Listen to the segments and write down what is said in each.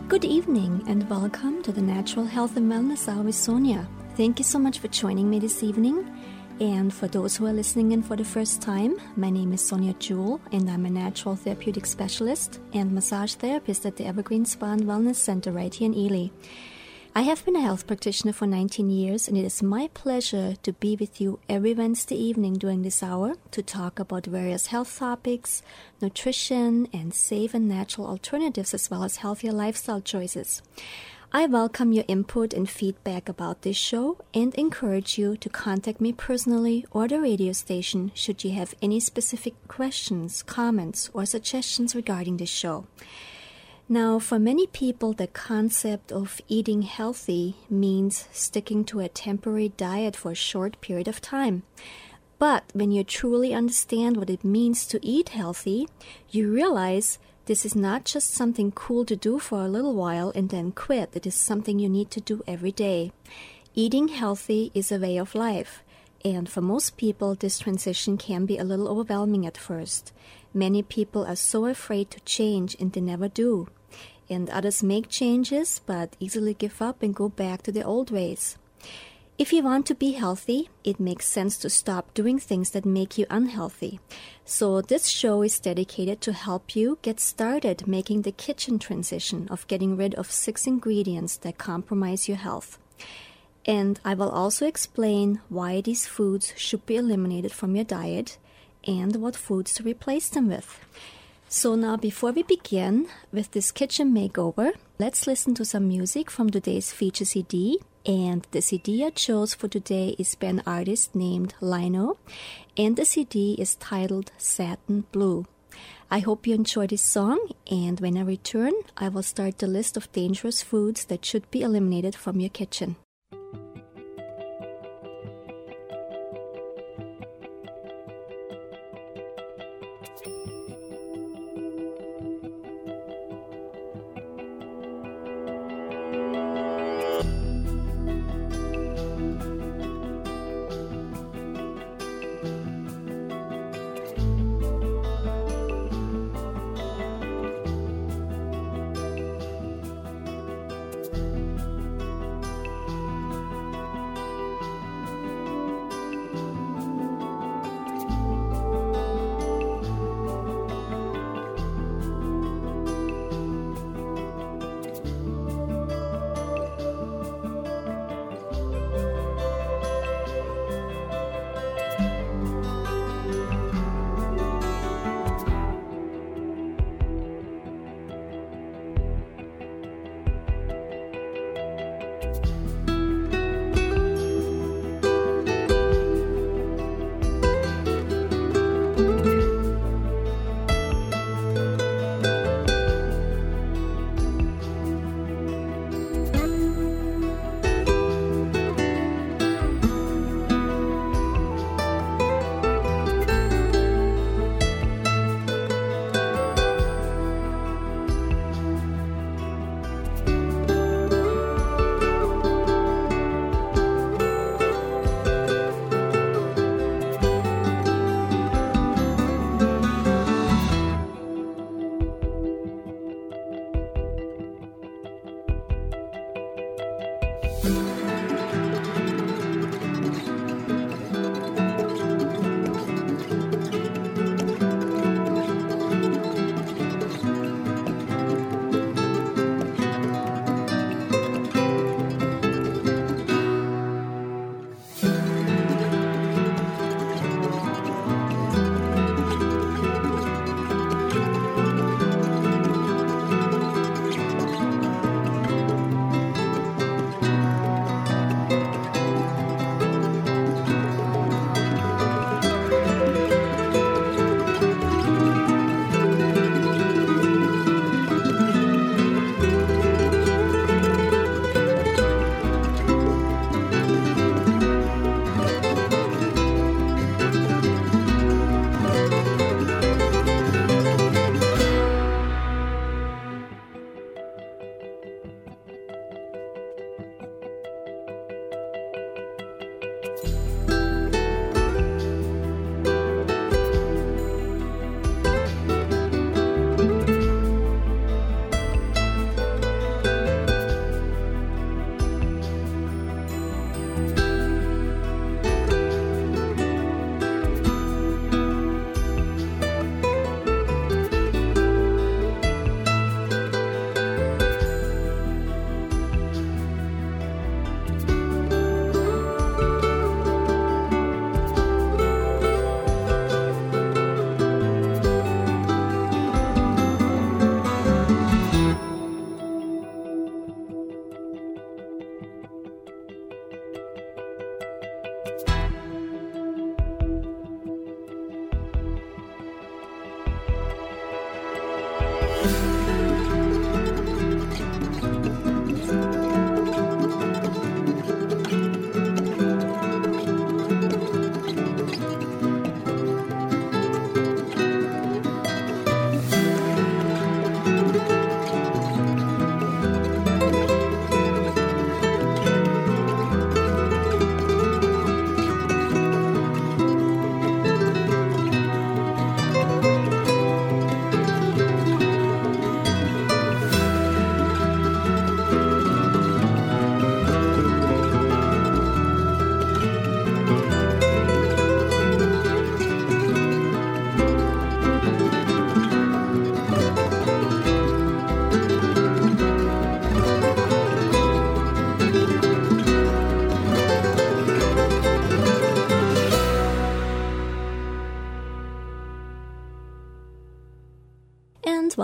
Good evening and welcome to the Natural Health and Wellness Hour with Sonia. Thank you so much for joining me this evening. And for those who are listening in for the first time, my name is Sonia Jewell and I'm a natural therapeutic specialist and massage therapist at the Evergreen Spa and Wellness Center right here in Ely. I have been a health practitioner for 19 years and it is my pleasure to be with you every Wednesday evening during this hour to talk about various health topics, nutrition, and safe and natural alternatives as well as healthier lifestyle choices. I welcome your input and feedback about this show and encourage you to contact me personally or the radio station should you have any specific questions, comments, or suggestions regarding this show. Now, for many people, the concept of eating healthy means sticking to a temporary diet for a short period of time. But when you truly understand what it means to eat healthy, you realize this is not just something cool to do for a little while and then quit. It is something you need to do every day. Eating healthy is a way of life. And for most people, this transition can be a little overwhelming at first. Many people are so afraid to change and they never do. And others make changes but easily give up and go back to their old ways. If you want to be healthy, it makes sense to stop doing things that make you unhealthy. So this show is dedicated to help you get started making the kitchen transition of getting rid of 6 ingredients that compromise your health. And I will also explain why these foods should be eliminated from your diet and what foods to replace them with. So now before we begin with this kitchen makeover, let's listen to some music from today's feature CD. And the CD I chose for today is by an artist named Lino, and the CD is titled Satin Blue. I hope you enjoy this song, and when I return, I will start the list of dangerous foods that should be eliminated from your kitchen.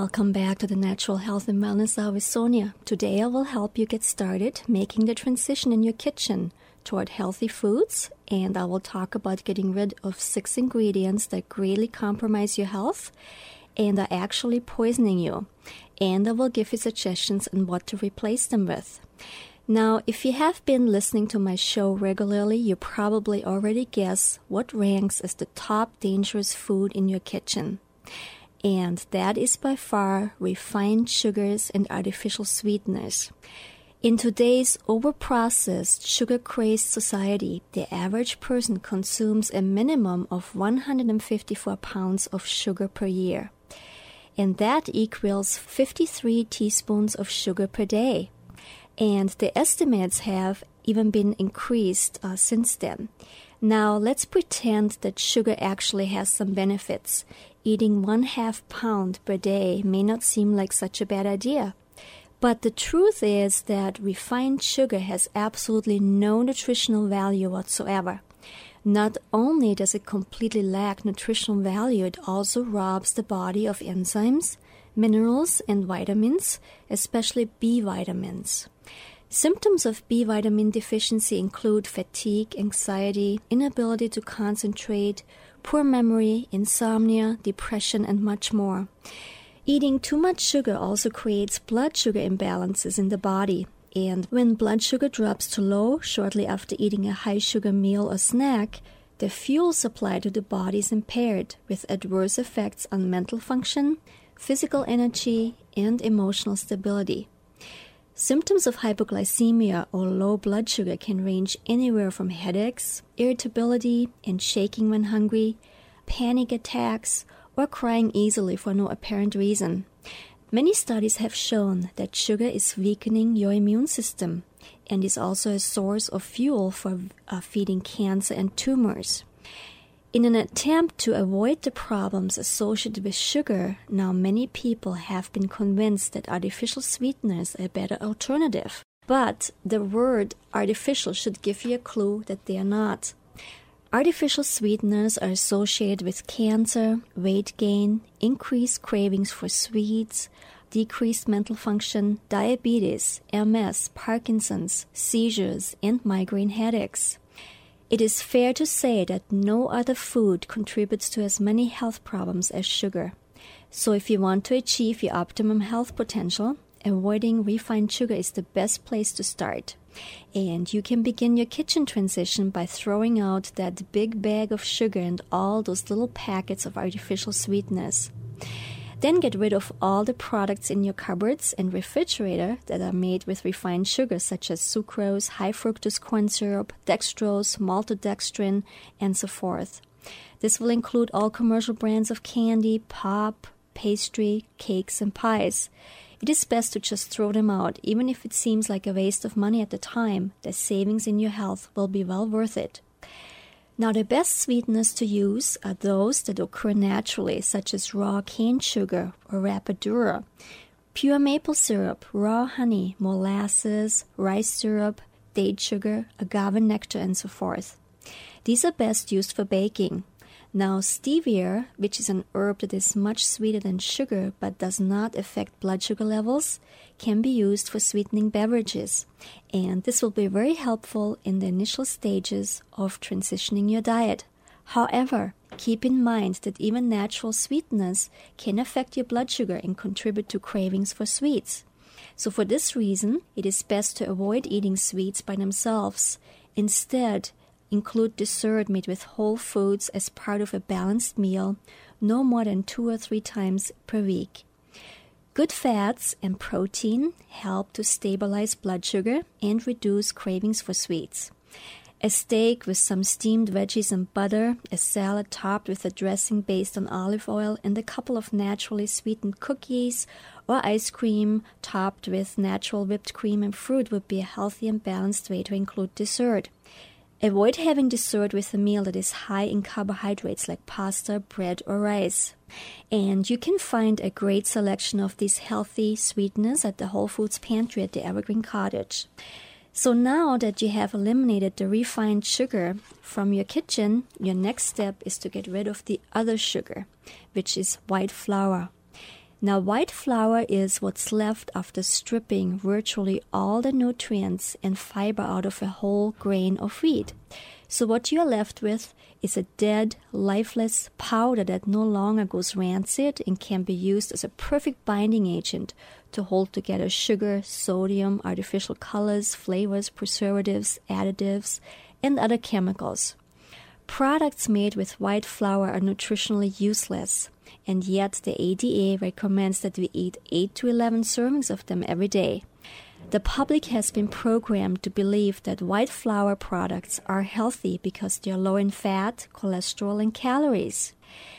Welcome back to the Natural Health and Wellness Hour with Sonia. Today I will help you get started making the transition in your kitchen toward healthy foods, and I will talk about getting rid of 6 ingredients that greatly compromise your health and are actually poisoning you. And I will give you suggestions on what to replace them with. Now, if you have been listening to my show regularly, you probably already guess what ranks as the top dangerous food in your kitchen. And that is by far refined sugars and artificial sweeteners. In today's overprocessed, sugar-crazed society, the average person consumes a minimum of 154 pounds of sugar per year. And that equals 53 teaspoons of sugar per day. And the estimates have even been increased since then. Now, let's pretend that sugar actually has some benefits. Eating 1/2 pound per day may not seem like such a bad idea. But the truth is that refined sugar has absolutely no nutritional value whatsoever. Not only does it completely lack nutritional value, it also robs the body of enzymes, minerals, and vitamins, especially B vitamins. Symptoms of B vitamin deficiency include fatigue, anxiety, inability to concentrate, poor memory, insomnia, depression, and much more. Eating too much sugar also creates blood sugar imbalances in the body. And when blood sugar drops too low shortly after eating a high-sugar meal or snack, the fuel supply to the body is impaired, with adverse effects on mental function, physical energy, and emotional stability. Symptoms of hypoglycemia or low blood sugar can range anywhere from headaches, irritability, and shaking when hungry, panic attacks, or crying easily for no apparent reason. Many studies have shown that sugar is weakening your immune system and is also a source of fuel for feeding cancer and tumors. In an attempt to avoid the problems associated with sugar, now many people have been convinced that artificial sweeteners are a better alternative. But the word artificial should give you a clue that they are not. Artificial sweeteners are associated with cancer, weight gain, increased cravings for sweets, decreased mental function, diabetes, MS, Parkinson's, seizures, and migraine headaches. It is fair to say that no other food contributes to as many health problems as sugar. So if you want to achieve your optimum health potential, avoiding refined sugar is the best place to start. And you can begin your kitchen transition by throwing out that big bag of sugar and all those little packets of artificial sweeteners. Then get rid of all the products in your cupboards and refrigerator that are made with refined sugar, such as sucrose, high fructose corn syrup, dextrose, maltodextrin, and so forth. This will include all commercial brands of candy, pop, pastry, cakes, and pies. It is best to just throw them out, even if it seems like a waste of money at the time. The savings in your health will be well worth it. Now, the best sweeteners to use are those that occur naturally, such as raw cane sugar or rapadura, pure maple syrup, raw honey, molasses, rice syrup, date sugar, agave nectar, and so forth. These are best used for baking. Now, stevia, which is an herb that is much sweeter than sugar but does not affect blood sugar levels, can be used for sweetening beverages, and this will be very helpful in the initial stages of transitioning your diet. However, keep in mind that even natural sweeteners can affect your blood sugar and contribute to cravings for sweets. So for this reason, it is best to avoid eating sweets by themselves. Instead, include dessert made with whole foods as part of a balanced meal, no more than 2 or 3 times per week. Good fats and protein help to stabilize blood sugar and reduce cravings for sweets. A steak with some steamed veggies and butter, a salad topped with a dressing based on olive oil, and a couple of naturally sweetened cookies or ice cream topped with natural whipped cream and fruit would be a healthy and balanced way to include dessert. Avoid having dessert with a meal that is high in carbohydrates like pasta, bread, or rice. And you can find a great selection of these healthy sweeteners at the Whole Foods Pantry at the Evergreen Cottage. So now that you have eliminated the refined sugar from your kitchen, your next step is to get rid of the other sugar, which is white flour. Now, white flour is what's left after stripping virtually all the nutrients and fiber out of a whole grain of wheat. So what you're left with is a dead, lifeless powder that no longer goes rancid and can be used as a perfect binding agent to hold together sugar, sodium, artificial colors, flavors, preservatives, additives, and other chemicals. Products made with white flour are nutritionally useless, and yet the ADA recommends that we eat 8 to 11 servings of them every day. The public has been programmed to believe that white flour products are healthy because they are low in fat, cholesterol, and calories.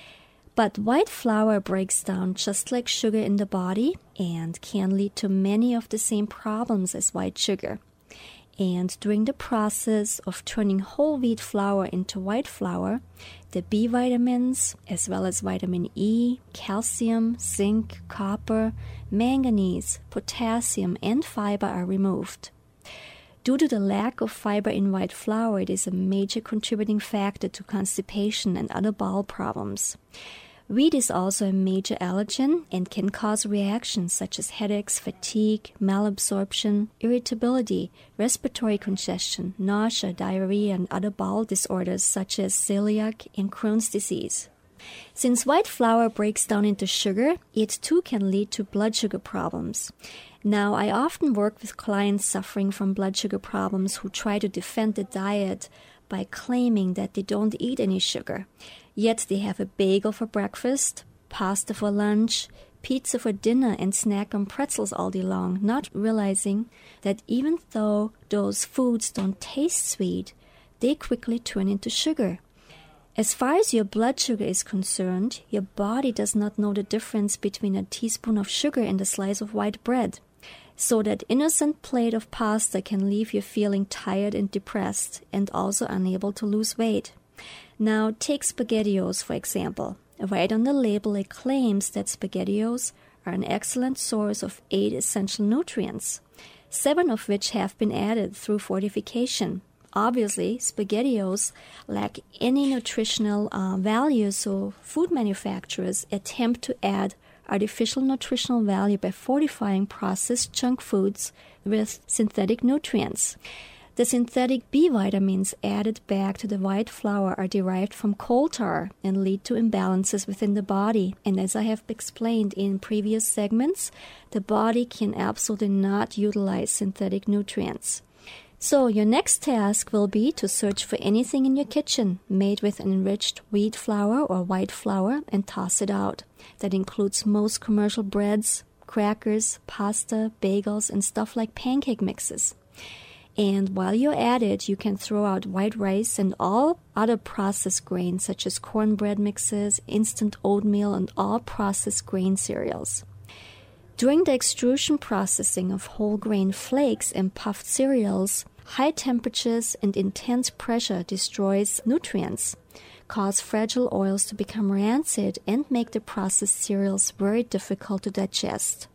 But white flour breaks down just like sugar in the body and can lead to many of the same problems as white sugar. And during the process of turning whole wheat flour into white flour, the B vitamins, as well as vitamin E, calcium, zinc, copper, manganese, potassium, and fiber are removed. Due to the lack of fiber in white flour, it is a major contributing factor to constipation and other bowel problems. Wheat is also a major allergen and can cause reactions such as headaches, fatigue, malabsorption, irritability, respiratory congestion, nausea, diarrhea, and other bowel disorders such as celiac and Crohn's disease. Since white flour breaks down into sugar, it too can lead to blood sugar problems. Now, I often work with clients suffering from blood sugar problems who try to defend the diet by claiming that they don't eat any sugar. Yet they have a bagel for breakfast, pasta for lunch, pizza for dinner, and snack on pretzels all day long, not realizing that even though those foods don't taste sweet, they quickly turn into sugar. As far as your blood sugar is concerned, your body does not know the difference between a teaspoon of sugar and a slice of white bread. So that innocent plate of pasta can leave you feeling tired and depressed and also unable to lose weight. Now, take SpaghettiOs, for example. Right on the label, it claims that SpaghettiOs are an excellent source of 8 essential nutrients, 7 of which have been added through fortification. Obviously, SpaghettiOs lack any nutritional value, so food manufacturers attempt to add artificial nutritional value by fortifying processed junk foods with synthetic nutrients. The synthetic B vitamins added back to the white flour are derived from coal tar and lead to imbalances within the body. And as I have explained in previous segments, the body can absolutely not utilize synthetic nutrients. So your next task will be to search for anything in your kitchen made with enriched wheat flour or white flour and toss it out. That includes most commercial breads, crackers, pasta, bagels, and stuff like pancake mixes. And while you're at it, you can throw out white rice and all other processed grains such as cornbread mixes, instant oatmeal, and all processed grain cereals. During the extrusion processing of whole grain flakes and puffed cereals, high temperatures and intense pressure destroys nutrients, cause fragile oils to become rancid, and make the processed cereals very difficult to digest.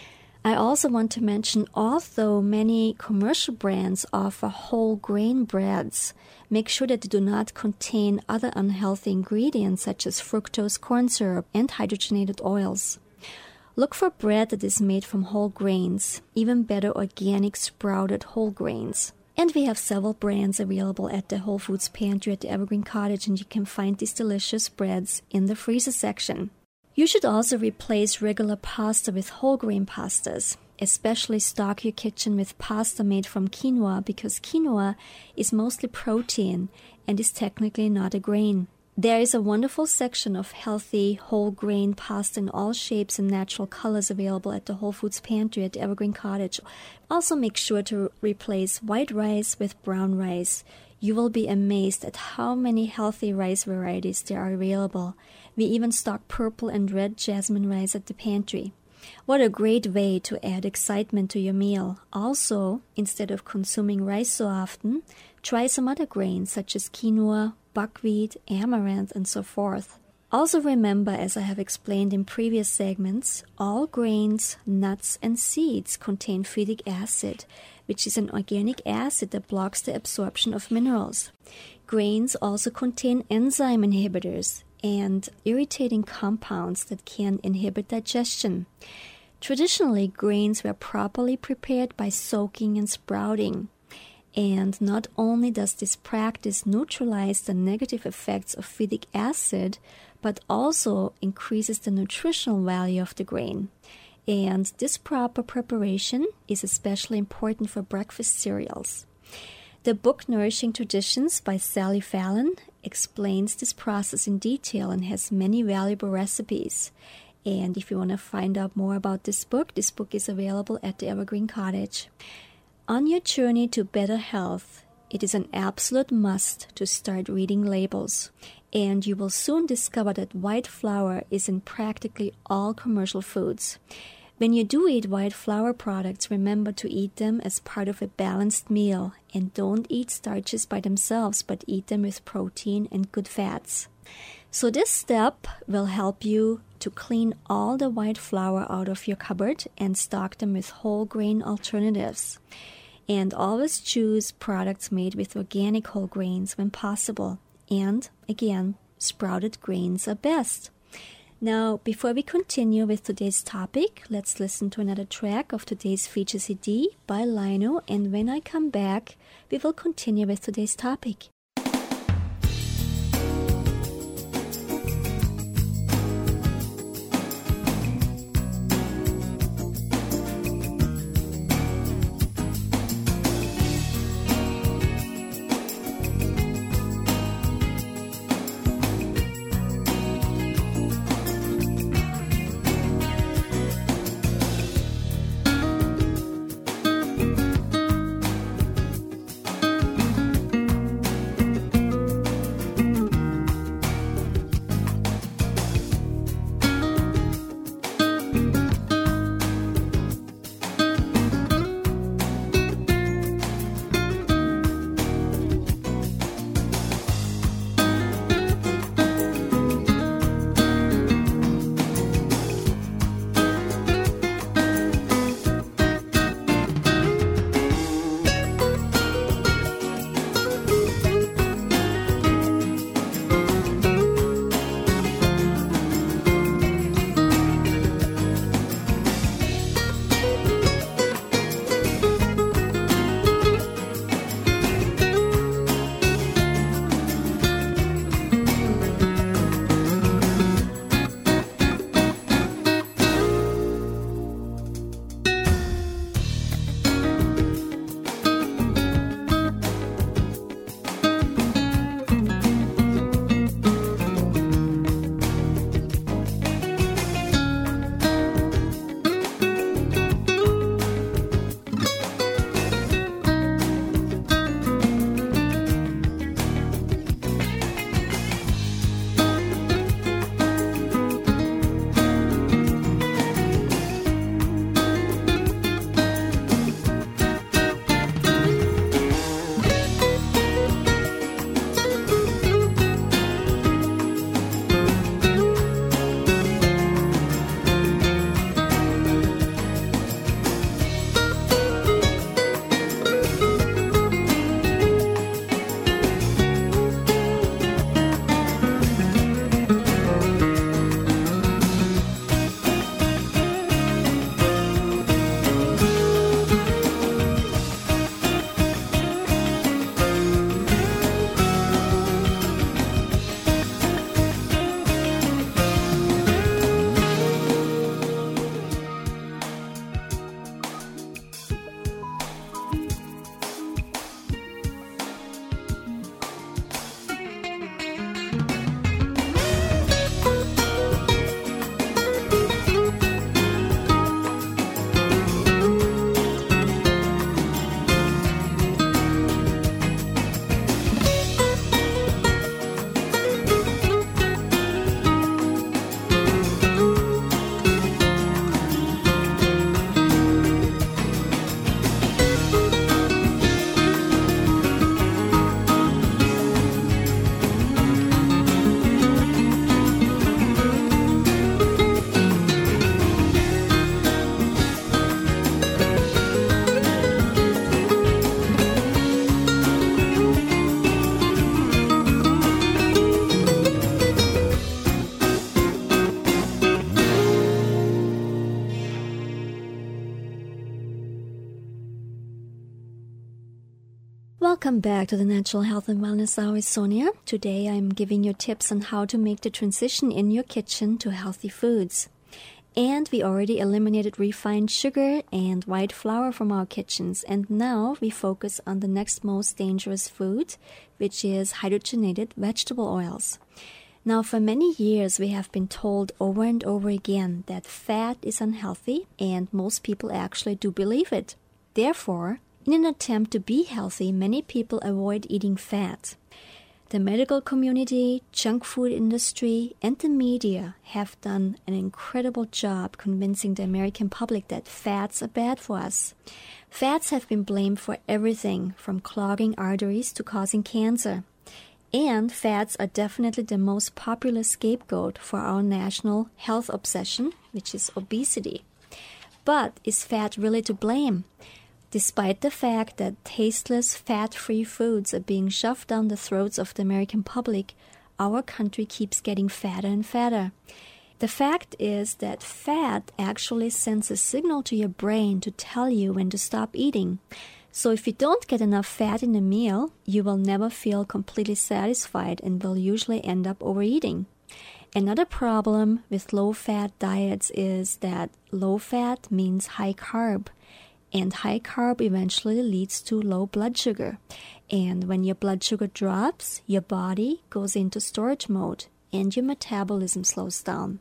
I also want to mention, although many commercial brands offer whole grain breads, make sure that they do not contain other unhealthy ingredients such as fructose corn syrup and hydrogenated oils. Look for bread that is made from whole grains, even better organic sprouted whole grains. And we have several brands available at the Whole Foods Pantry at the Evergreen Cottage, and you can find these delicious breads in the freezer section. You should also replace regular pasta with whole grain pastas. Especially stock your kitchen with pasta made from quinoa because quinoa is mostly protein and is technically not a grain. There is a wonderful section of healthy whole grain pasta in all shapes and natural colors available at the Whole Foods Pantry at the Evergreen Cottage. Also make sure to replace white rice with brown rice. You will be amazed at how many healthy rice varieties there are available. We even stock purple and red jasmine rice at the pantry. What a great way to add excitement to your meal. Also, instead of consuming rice so often, try some other grains such as quinoa, buckwheat, amaranth, and so forth. Also remember, as I have explained in previous segments, all grains, nuts, and seeds contain phytic acid, which is an organic acid that blocks the absorption of minerals. Grains also contain enzyme inhibitors, and irritating compounds that can inhibit digestion. Traditionally, grains were properly prepared by soaking and sprouting. And not only does this practice neutralize the negative effects of phytic acid, but also increases the nutritional value of the grain. And this proper preparation is especially important for breakfast cereals. The book Nourishing Traditions by Sally Fallon explains this process in detail and has many valuable recipes. And if you want to find out more about this book is available at the Evergreen Cottage. On your journey to better health, it is an absolute must to start reading labels, and you will soon discover that white flour is in practically all commercial foods. When you do eat white flour products, remember to eat them as part of a balanced meal, and don't eat starches by themselves, but eat them with protein and good fats. So this step will help you to clean all the white flour out of your cupboard and stock them with whole grain alternatives. And always choose products made with organic whole grains when possible. And again, sprouted grains are best. Now, before we continue with today's topic, let's listen to another track of today's feature CD by Lino. And when I come back, we will continue with today's topic. Welcome back to the Natural Health and Wellness Hour with Sonia. Today I'm giving you tips on how to make the transition in your kitchen to healthy foods. And we already eliminated refined sugar and white flour from our kitchens, and now we focus on the next most dangerous food, which is hydrogenated vegetable oils. Now, for many years we have been told over and over again that fat is unhealthy, and most people actually do believe it. Therefore, in an attempt to be healthy, many people avoid eating fat. The medical community, junk food industry, and the media have done an incredible job convincing the American public that fats are bad for us. Fats have been blamed for everything from clogging arteries to causing cancer. And fats are definitely the most popular scapegoat for our national health obsession, which is obesity. But is fat really to blame? Despite the fact that tasteless, fat-free foods are being shoved down the throats of the American public, our country keeps getting fatter and fatter. The fact is that fat actually sends a signal to your brain to tell you when to stop eating. So if you don't get enough fat in a meal, you will never feel completely satisfied and will usually end up overeating. Another problem with low-fat diets is that low fat means high carb. And high carb eventually leads to low blood sugar. And when your blood sugar drops, your body goes into storage mode and your metabolism slows down.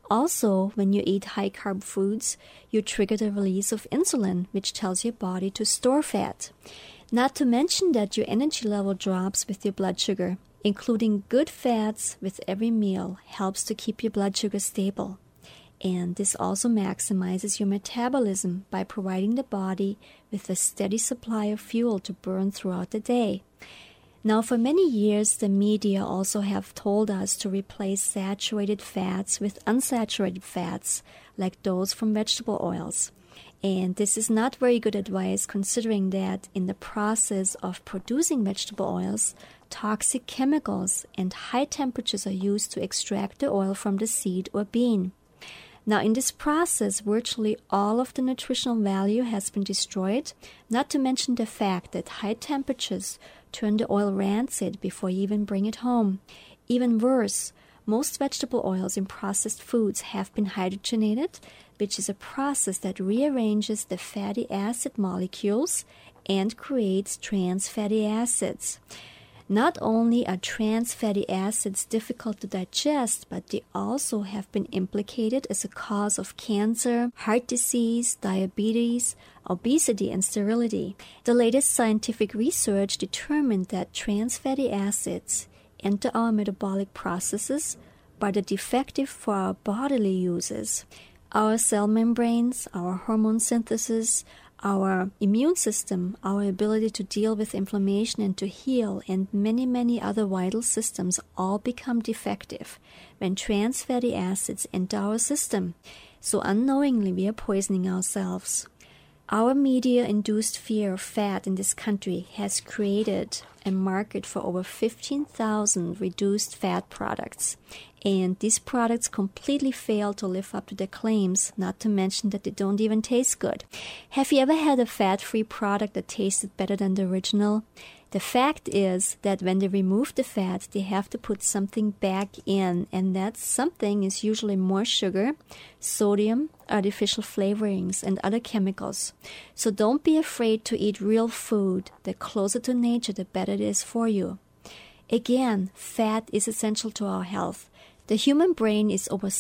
Also, when you eat high carb foods, you trigger the release of insulin, which tells your body to store fat. Not to mention that your energy level drops with your blood sugar. Including good fats with every meal helps to keep your blood sugar stable. And this also maximizes your metabolism by providing the body with a steady supply of fuel to burn throughout the day. Now, for many years, the media also have told us to replace saturated fats with unsaturated fats, like those from vegetable oils. And this is not very good advice, considering that in the process of producing vegetable oils, toxic chemicals and high temperatures are used to extract the oil from the seed or bean. Now, in this process, virtually all of the nutritional value has been destroyed, not to mention the fact that high temperatures turn the oil rancid before you even bring it home. Even worse, most vegetable oils in processed foods have been hydrogenated, which is a process that rearranges the fatty acid molecules and creates trans fatty acids. Not only are trans fatty acids difficult to digest, but they also have been implicated as a cause of cancer, heart disease, diabetes, obesity, and sterility. The latest scientific research determined that trans fatty acids enter our metabolic processes but are defective for our bodily uses. Our cell membranes, our hormone synthesis, our immune system, our ability to deal with inflammation and to heal, and many, many other vital systems all become defective when trans fatty acids enter our system. So unknowingly, we are poisoning ourselves. Our media-induced fear of fat in this country has created a market for over 15,000 reduced fat products. And these products completely fail to live up to their claims, not to mention that they don't even taste good. Have you ever had a fat-free product that tasted better than the original? The fact is that when they remove the fat, they have to put something back in, and that something is usually more sugar, sodium, artificial flavorings, and other chemicals. So don't be afraid to eat real food. The closer to nature, the better it is for you. Again, fat is essential to our health. The human brain is over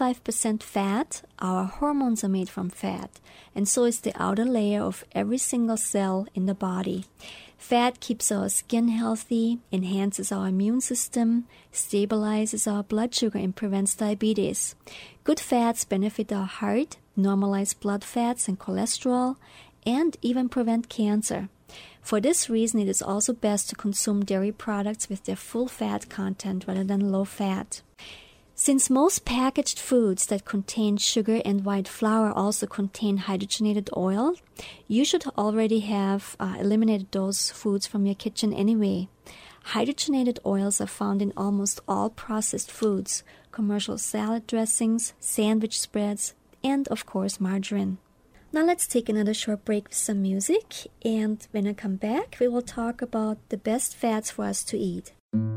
65% fat. Our hormones are made from fat, and so is the outer layer of every single cell in the body. Fat keeps our skin healthy, enhances our immune system, stabilizes our blood sugar, and prevents diabetes. Good fats benefit our heart, normalize blood fats and cholesterol, and even prevent cancer. For this reason, it is also best to consume dairy products with their full fat content rather than low fat. Since most packaged foods that contain sugar and white flour also contain hydrogenated oil, you should already have eliminated those foods from your kitchen anyway. Hydrogenated oils are found in almost all processed foods, commercial salad dressings, sandwich spreads, and of course margarine. Now let's take another short break with some music, and when I come back, we will talk about the best fats for us to eat.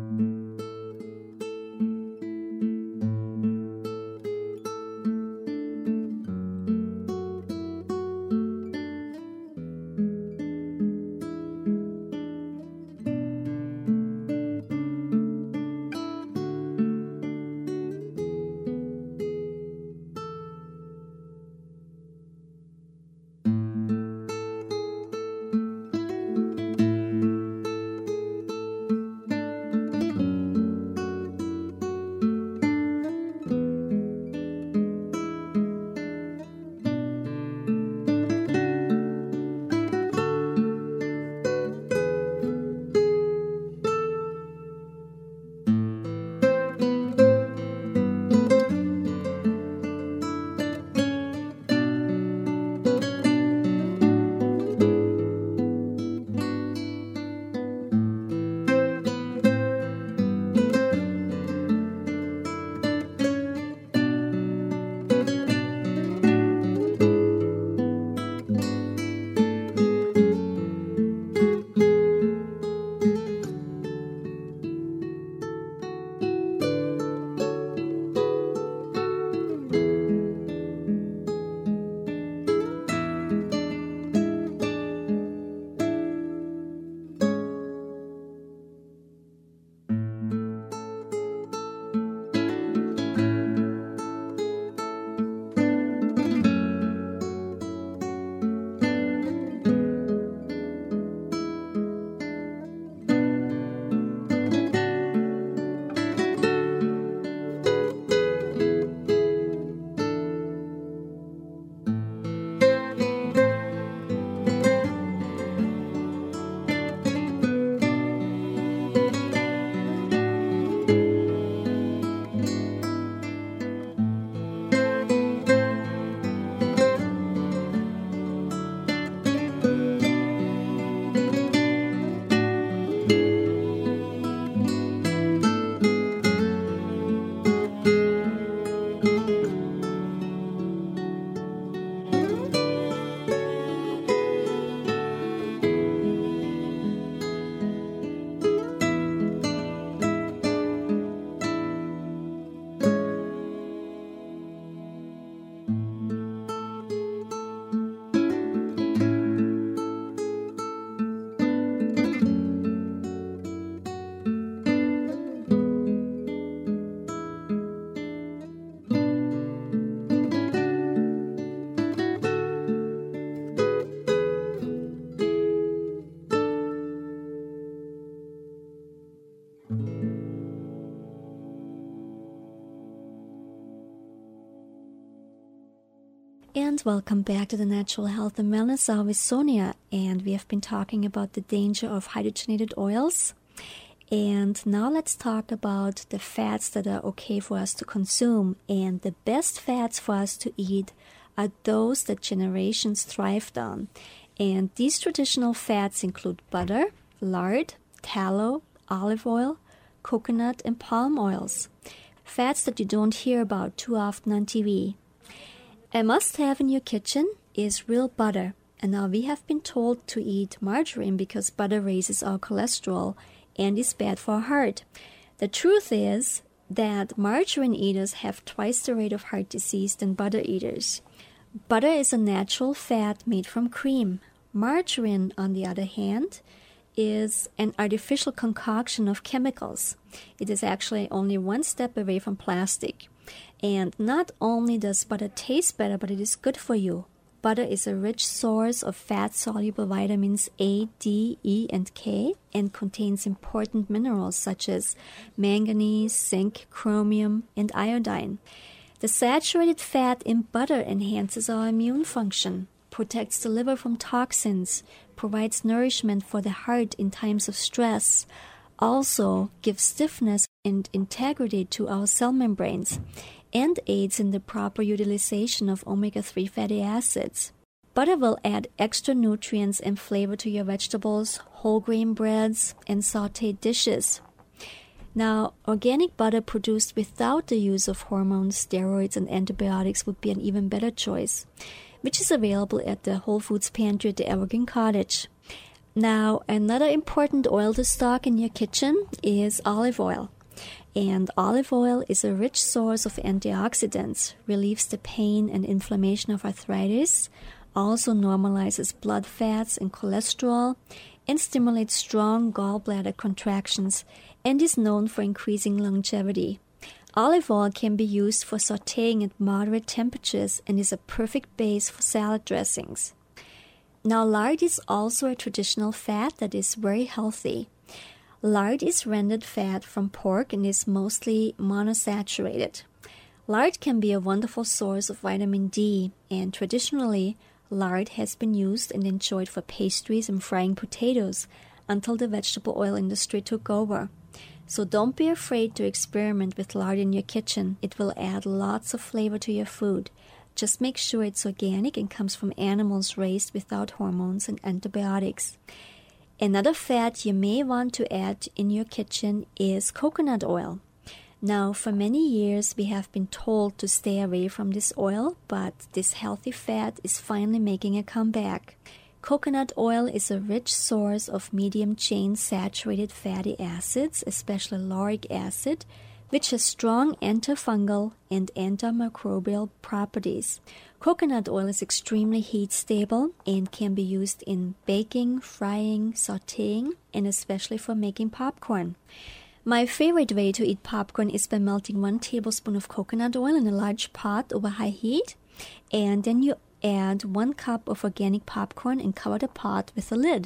And welcome back to the Natural Health and Wellness Hour with Sonia. And we have been talking about the danger of hydrogenated oils. And now let's talk about the fats that are okay for us to consume. And the best fats for us to eat are those that generations thrived on. And these traditional fats include butter, lard, tallow, olive oil, coconut, and palm oils. Fats that you don't hear about too often on TV. A must-have in your kitchen is real butter. And now we have been told to eat margarine because butter raises our cholesterol and is bad for our heart. The truth is that margarine eaters have twice the rate of heart disease than butter eaters. Butter is a natural fat made from cream. Margarine, on the other hand, is an artificial concoction of chemicals. It is actually only one step away from plastic. And not only does butter taste better, but it is good for you. Butter is a rich source of fat-soluble vitamins A, D, E, and K, and contains important minerals such as manganese, zinc, chromium, and iodine. The saturated fat in butter enhances our immune function, protects the liver from toxins, provides nourishment for the heart in times of stress, also gives stiffness and integrity to our cell membranes, and aids in the proper utilization of omega-3 fatty acids. Butter will add extra nutrients and flavor to your vegetables, whole grain breads, and sautéed dishes. Now, organic butter produced without the use of hormones, steroids, and antibiotics would be an even better choice. which is available at the Whole Foods pantry at the Evergreen Cottage. Now, another important oil to stock in your kitchen is olive oil. And olive oil is a rich source of antioxidants, relieves the pain and inflammation of arthritis, also normalizes blood fats and cholesterol, and stimulates strong gallbladder contractions, and is known for increasing longevity. Olive oil can be used for sautéing at moderate temperatures and is a perfect base for salad dressings. Now, lard is also a traditional fat that is very healthy. Lard is rendered fat from pork and is mostly monosaturated. Lard can be a wonderful source of vitamin D, and traditionally, lard has been used and enjoyed for pastries and frying potatoes until the vegetable oil industry took over. So don't be afraid to experiment with lard in your kitchen. It will add lots of flavor to your food. Just make sure it's organic and comes from animals raised without hormones and antibiotics. Another fat you may want to add in your kitchen is coconut oil. Now, for many years, we have been told to stay away from this oil, but this healthy fat is finally making a comeback. Coconut oil is a rich source of medium-chain saturated fatty acids, especially lauric acid, which has strong antifungal and antimicrobial properties. Coconut oil is extremely heat-stable and can be used in baking, frying, sautéing, and especially for making popcorn. My favorite way to eat popcorn is by melting 1 tablespoon of coconut oil in a large pot over high heat, and then you add 1 cup of organic popcorn and cover the pot with a lid.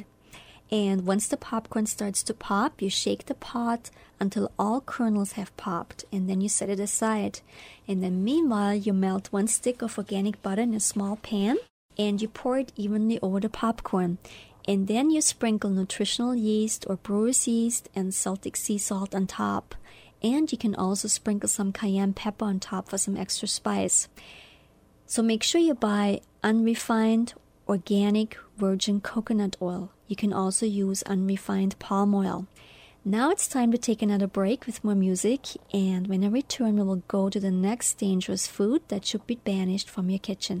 And once the popcorn starts to pop, you shake the pot until all kernels have popped, and then you set it aside. And then meanwhile, you melt 1 stick of organic butter in a small pan, and you pour it evenly over the popcorn. And then you sprinkle nutritional yeast or brewer's yeast and Celtic sea salt on top. And you can also sprinkle some cayenne pepper on top for some extra spice. So make sure you buy unrefined, organic, virgin coconut oil. You can also use unrefined palm oil. Now it's time to take another break with more music, and when I return, we will go to the next dangerous food that should be banished from your kitchen.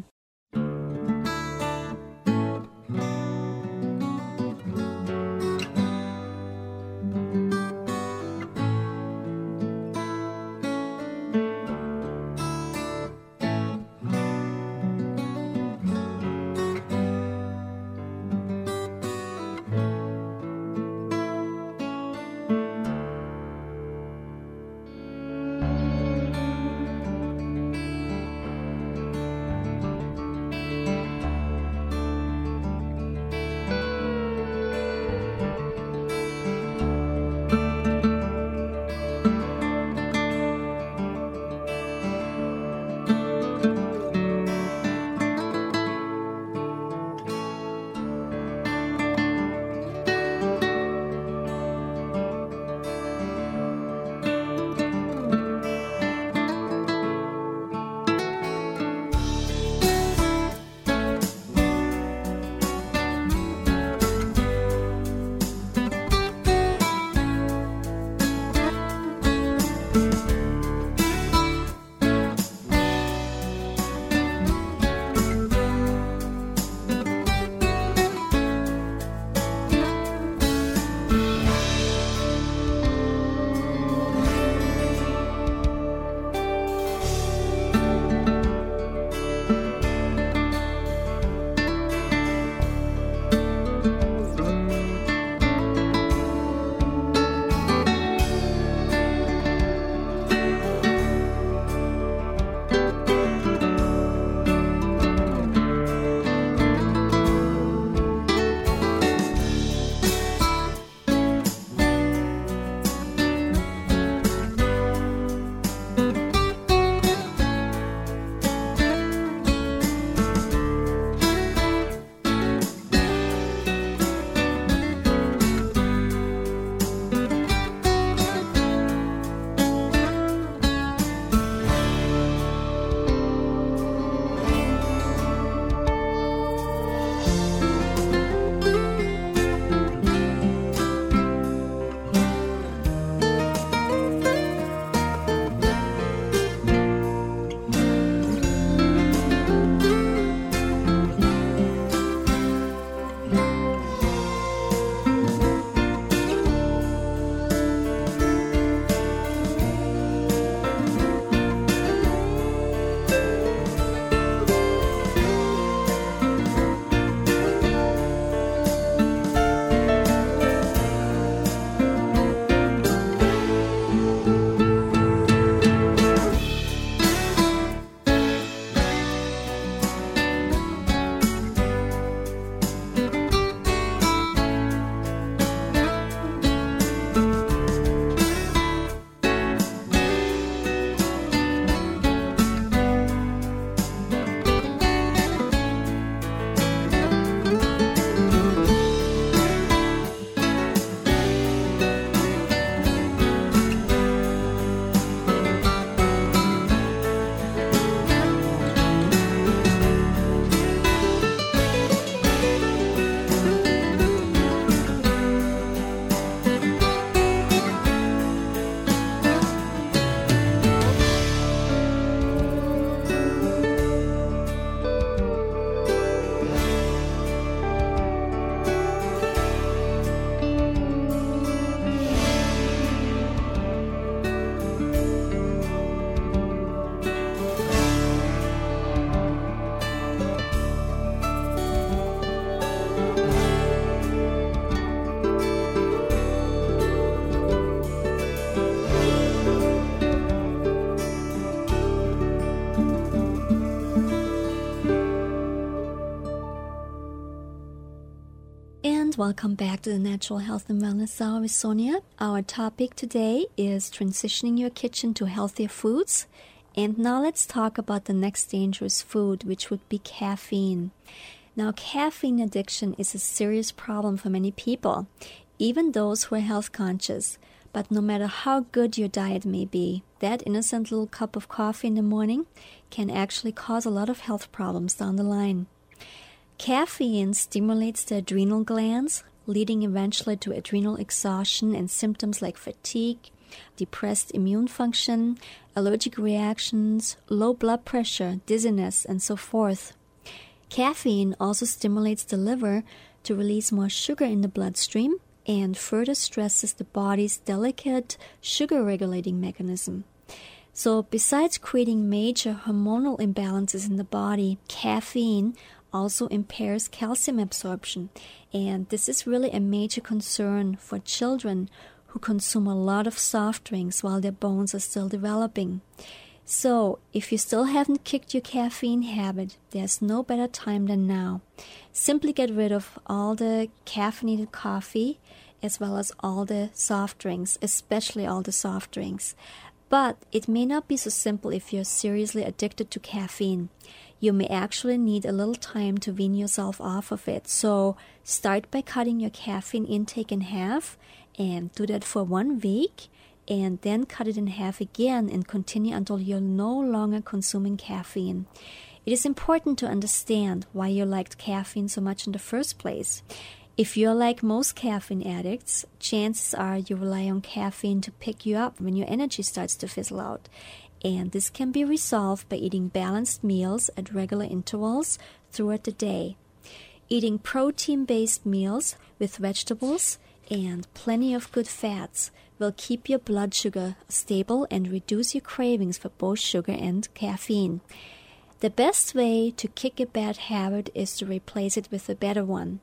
And welcome back to the Natural Health and Wellness Hour with Sonia. Our topic today is transitioning your kitchen to healthier foods. And now let's talk about the next dangerous food, which would be caffeine. Now, caffeine addiction is a serious problem for many people, even those who are health conscious. But no matter how good your diet may be, that innocent little cup of coffee in the morning can actually cause a lot of health problems down the line. Caffeine stimulates the adrenal glands, leading eventually to adrenal exhaustion and symptoms like fatigue, depressed immune function, allergic reactions, low blood pressure, dizziness, and so forth. Caffeine also stimulates the liver to release more sugar in the bloodstream and further stresses the body's delicate sugar-regulating mechanism. So besides creating major hormonal imbalances in the body, caffeine also impairs calcium absorption, and this is really a major concern for children who consume a lot of soft drinks while their bones are still developing. So, if you still haven't kicked your caffeine habit, there's no better time than now. Simply get rid of all the caffeinated coffee as well as all the soft drinks, especially all the soft drinks. But it may not be so simple if you're seriously addicted to caffeine. You may actually need a little time to wean yourself off of it. So start by cutting your caffeine intake in half and do that for 1 week, and then cut it in half again and continue until you're no longer consuming caffeine. It is important to understand why you liked caffeine so much in the first place. If you're like most caffeine addicts, chances are you rely on caffeine to pick you up when your energy starts to fizzle out. And this can be resolved by eating balanced meals at regular intervals throughout the day. Eating protein-based meals with vegetables and plenty of good fats will keep your blood sugar stable and reduce your cravings for both sugar and caffeine. The best way to kick a bad habit is to replace it with a better one.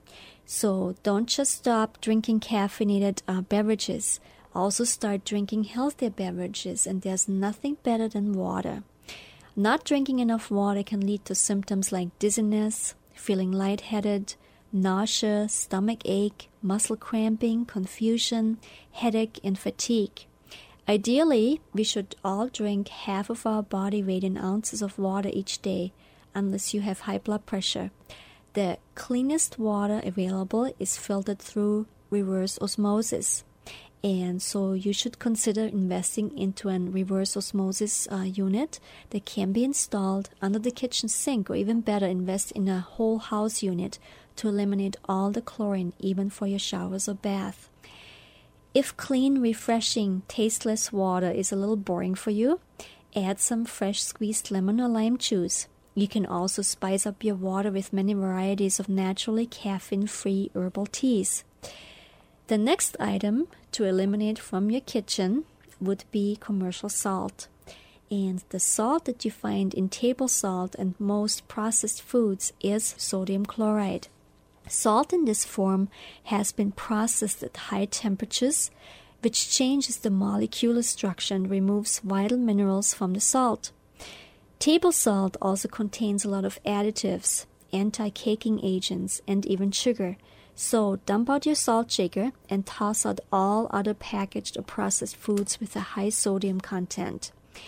So don't just stop drinking caffeinated beverages. Also start drinking healthier beverages, and there's nothing better than water. Not drinking enough water can lead to symptoms like dizziness, feeling lightheaded, nausea, stomach ache, muscle cramping, confusion, headache, and fatigue. Ideally, we should all drink half of our body weight in ounces of water each day, unless you have high blood pressure. The cleanest water available is filtered through reverse osmosis. And so you should consider investing into a reverse osmosis unit that can be installed under the kitchen sink, or even better, invest in a whole house unit to eliminate all the chlorine, even for your showers or bath. If clean, refreshing, tasteless water is a little boring for you, add some fresh squeezed lemon or lime juice. You can also spice up your water with many varieties of naturally caffeine-free herbal teas. The next item to eliminate from your kitchen would be commercial salt. And the salt that you find in table salt and most processed foods is sodium chloride. Salt in this form has been processed at high temperatures, which changes the molecular structure and removes vital minerals from the salt. Table salt also contains a lot of additives, anti-caking agents, and even sugar. So dump out your salt shaker and toss out all other packaged or processed foods with a high sodium content.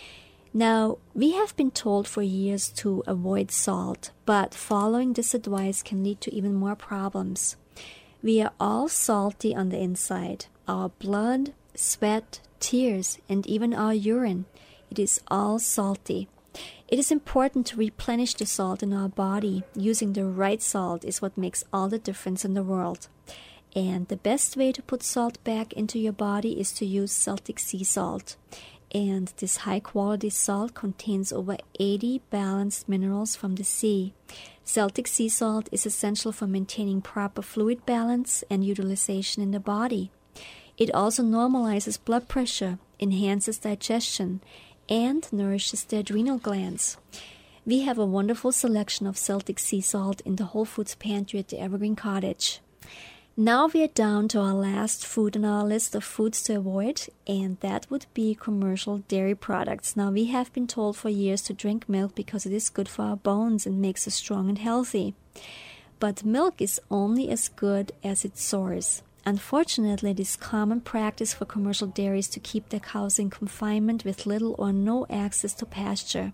Now, we have been told for years to avoid salt, but following this advice can lead to even more problems. We are all salty on the inside. Our blood, sweat, tears, and even our urine. It is all salty. It is important to replenish the salt in our body. Using the right salt is what makes all the difference in the world. And the best way to put salt back into your body is to use Celtic sea salt. And this high-quality salt contains over 80 balanced minerals from the sea. Celtic sea salt is essential for maintaining proper fluid balance and utilization in the body. It also normalizes blood pressure, enhances digestion, and nourishes the adrenal glands. We have a wonderful selection of Celtic sea salt in the Whole Foods pantry at the Evergreen Cottage. Now we are down to our last food on our list of foods to avoid, and that would be commercial dairy products. Now, we have been told for years to drink milk because it is good for our bones and makes us strong and healthy. But milk is only as good as its source. Unfortunately, it is common practice for commercial dairies to keep their cows in confinement with little or no access to pasture.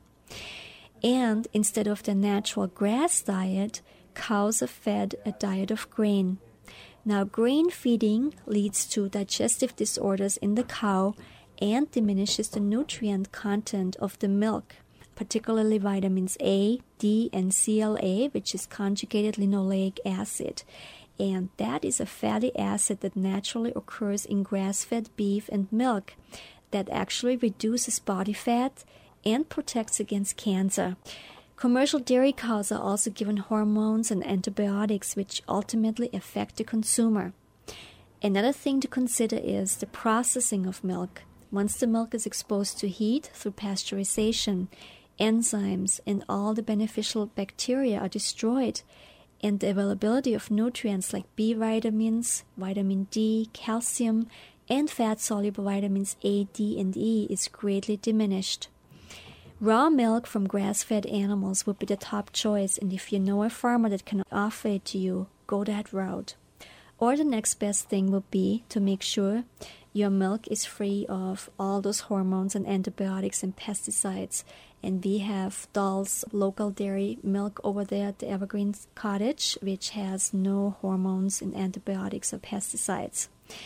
And instead of the natural grass diet, cows are fed a diet of grain. Now, grain feeding leads to digestive disorders in the cow and diminishes the nutrient content of the milk, particularly vitamins A, D, and CLA, which is conjugated linoleic acid. And that is a fatty acid that naturally occurs in grass-fed beef and milk that actually reduces body fat and protects against cancer. Commercial dairy cows are also given hormones and antibiotics which ultimately affect the consumer. Another thing to consider is the processing of milk. Once the milk is exposed to heat through pasteurization, enzymes and all the beneficial bacteria are destroyed, and the availability of nutrients like B vitamins, vitamin D, calcium, and fat-soluble vitamins A, D, and E is greatly diminished. Raw milk from grass-fed animals would be the top choice, and if you know a farmer that can offer it to you, go that route. Or the next best thing would be to make sure your milk is free of all those hormones and antibiotics and pesticides. And we have Dahl's local dairy milk over there at the Evergreen Cottage, which has no hormones and antibiotics or pesticides.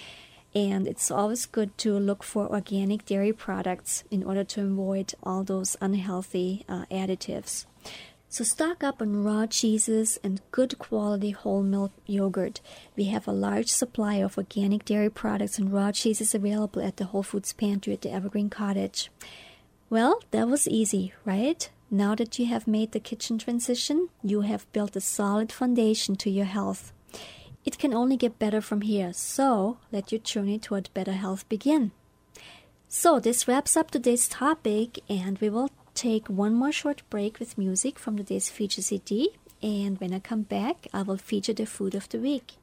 And it's always good to look for organic dairy products in order to avoid all those unhealthy additives. So stock up on raw cheeses and good quality whole milk yogurt. We have a large supply of organic dairy products and raw cheeses available at the Whole Foods Pantry at the Evergreen Cottage. Well, that was easy, right? Now that you have made the kitchen transition, you have built a solid foundation to your health. It can only get better from here, so let your journey toward better health begin. So this wraps up today's topic, and we will take one more short break with music from today's feature CD, and when I come back, I will feature the food of the week.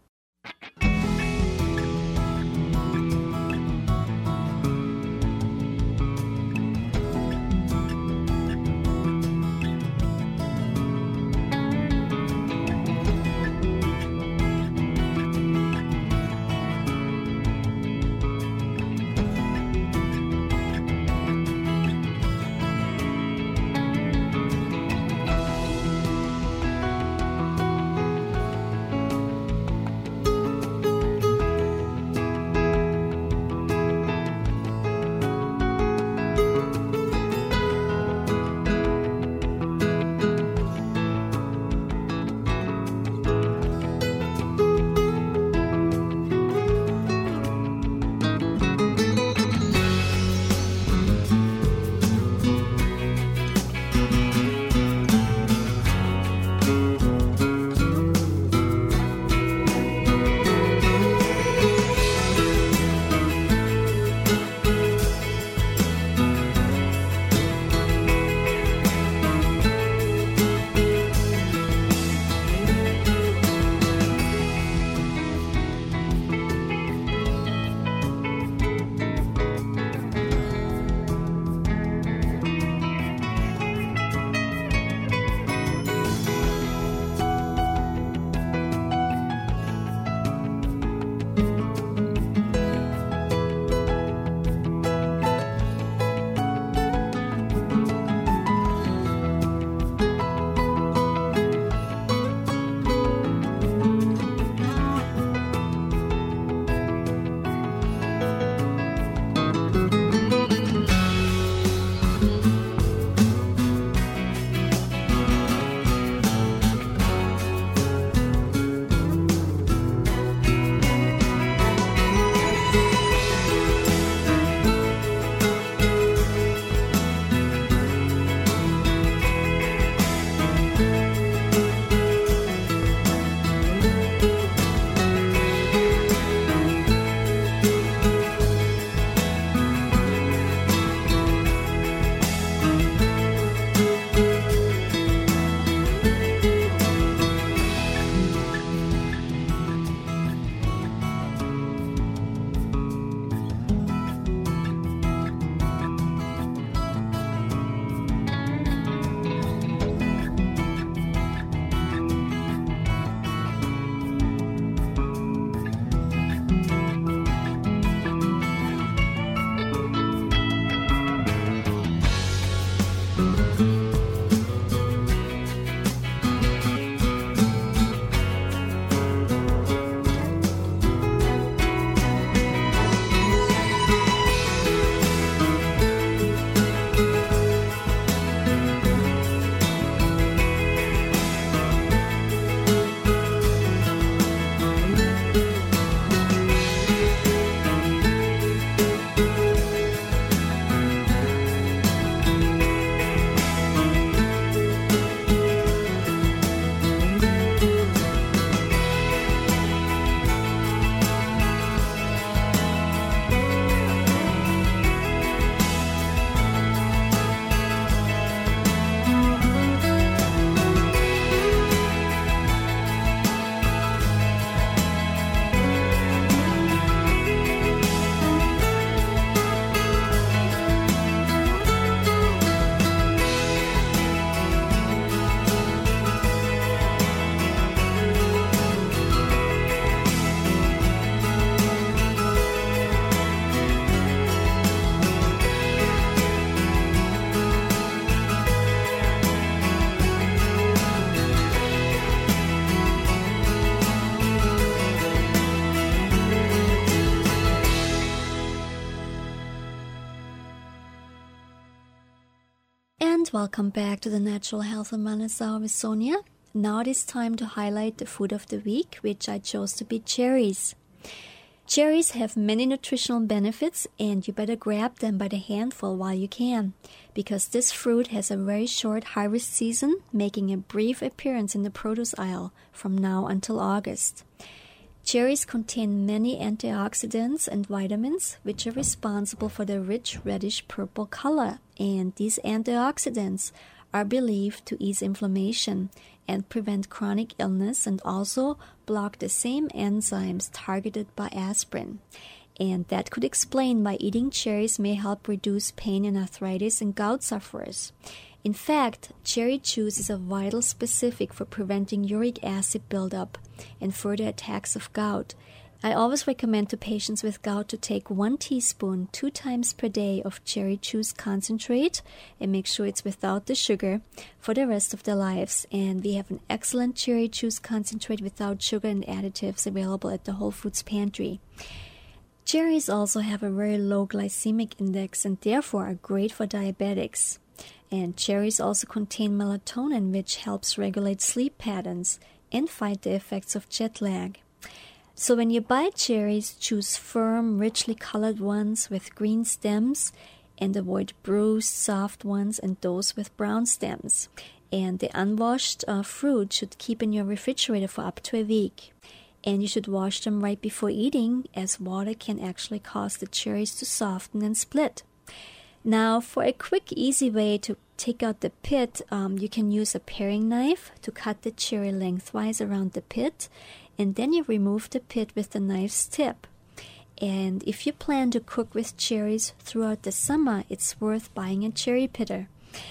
welcome back to the Natural Health and Wellness Hour with Sonia. Now it is time to highlight the food of the week, which I chose to be cherries. Cherries have many nutritional benefits, and you better grab them by the handful while you can, because this fruit has a very short harvest season, making a brief appearance in the produce aisle from now until August. Cherries contain many antioxidants and vitamins, which are responsible for the rich reddish-purple color, and these antioxidants are believed to ease inflammation and prevent chronic illness and also block the same enzymes targeted by aspirin. And that could explain why eating cherries may help reduce pain in arthritis and gout sufferers. In fact, cherry juice is a vital specific for preventing uric acid buildup and further attacks of gout. I always recommend to patients with gout to take 1 teaspoon 2 times per day of cherry juice concentrate and make sure it's without the sugar for the rest of their lives. And we have an excellent cherry juice concentrate without sugar and additives available at the Whole Foods Pantry. Cherries also have a very low glycemic index and therefore are great for diabetics. And cherries also contain melatonin, which helps regulate sleep patterns and fight the effects of jet lag. So when you buy cherries, choose firm, richly colored ones with green stems and avoid bruised, soft ones and those with brown stems. And the unwashed fruit should keep in your refrigerator for up to a week. And you should wash them right before eating, as water can actually cause the cherries to soften and split. Now, for a quick, easy way to take out the pit, you can use a paring knife to cut the cherry lengthwise around the pit, and then you remove the pit with the knife's tip. And if you plan to cook with cherries throughout the summer, it's worth buying a cherry pitter.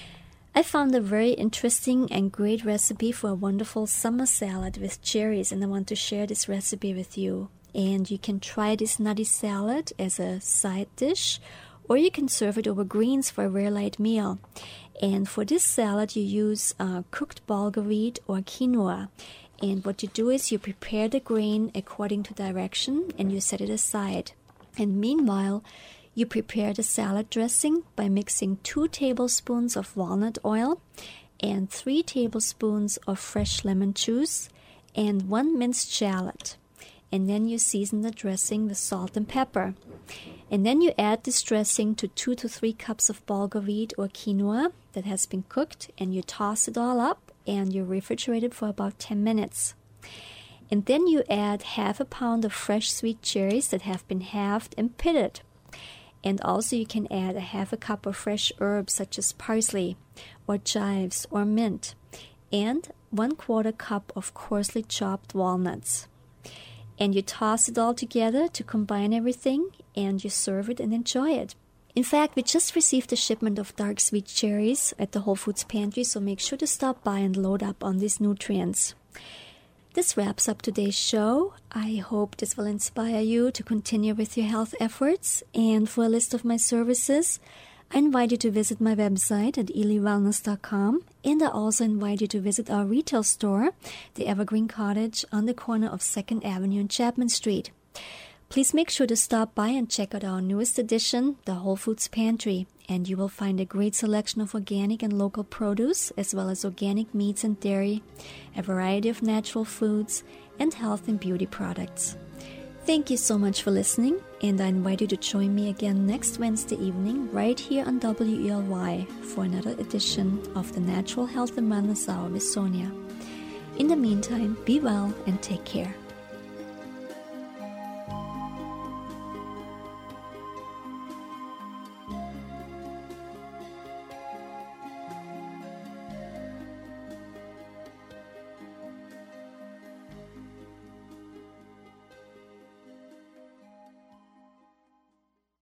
I found a very interesting and great recipe for a wonderful summer salad with cherries, and I want to share this recipe with you. And you can try this nutty salad as a side dish, or you can serve it over greens for a very light meal. And for this salad, you use cooked bulgur wheat or quinoa. And what you do is you prepare the grain according to direction and you set it aside. And meanwhile, you prepare the salad dressing by mixing 2 tablespoons of walnut oil and 3 tablespoons of fresh lemon juice and 1 minced shallot. And then you season the dressing with salt and pepper. And then you add this dressing to 2 to 3 cups of bulgur wheat or quinoa that has been cooked, and you toss it all up and you refrigerate it for about 10 minutes. And then you add half a pound of fresh sweet cherries that have been halved and pitted. And also you can add a half a cup of fresh herbs such as parsley or chives or mint, and 1/4 cup of coarsely chopped walnuts. And you toss it all together to combine everything, and you serve it and enjoy it. In fact, we just received a shipment of dark sweet cherries at the Whole Foods Pantry, so make sure to stop by and load up on these nutrients. This wraps up today's show. I hope this will inspire you to continue with your health efforts. And for a list of my services, I invite you to visit my website at elywellness.com, and I also invite you to visit our retail store, the Evergreen Cottage, on the corner of 2nd Avenue and Chapman Street. Please make sure to stop by and check out our newest edition, the Whole Foods Pantry, and you will find a great selection of organic and local produce, as well as organic meats and dairy, a variety of natural foods, and health and beauty products. Thank you so much for listening, and I invite you to join me again next Wednesday evening right here on WELY for another edition of the Natural Health and Wellness Hour with Sonia. In the meantime, be well and take care.